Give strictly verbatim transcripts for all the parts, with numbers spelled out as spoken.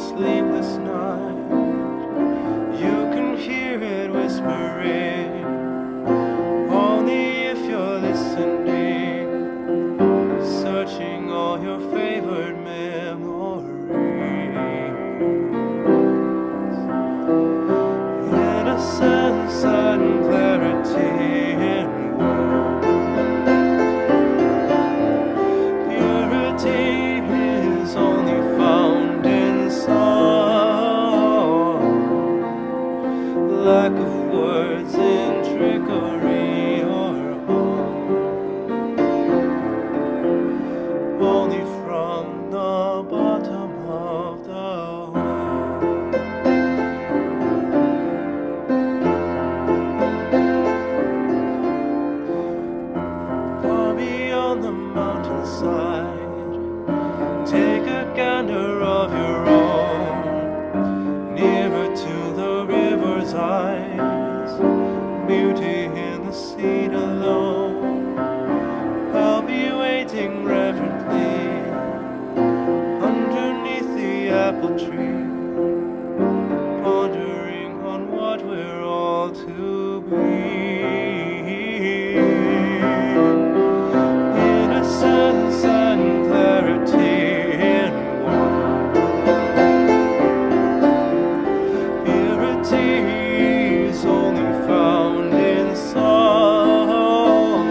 sleepless night. You can hear it whispering, only if you're listening, searching all your favorite memories. Innocence and clarity in one. Purity is only found in song. Lack of words in trickery or harm. Only from the bottom of the on the mountainside, take a gander of your own, nearer to the river's eyes, beauty in the seed alone. I'll be waiting reverently underneath the apple tree, pondering on what we're all to be. Innocence and clarity in one. Purity is only found in song.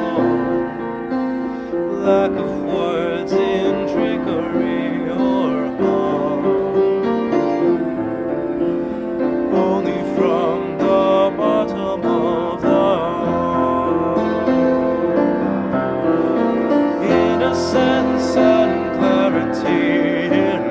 Lack of words in trickery or harm. Only from the bottom of the innocence and clarity in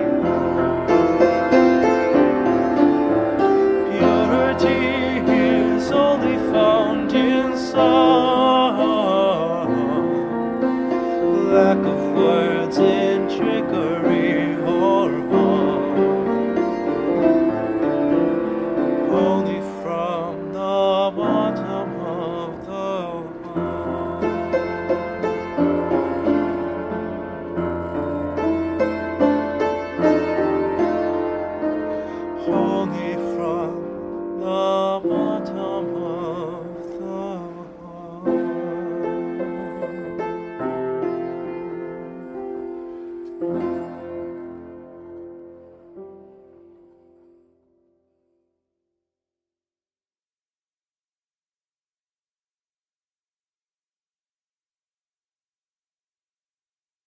purity is only found in song. Lack of words in trickery or harm. Only from the bottom of the only from the bottom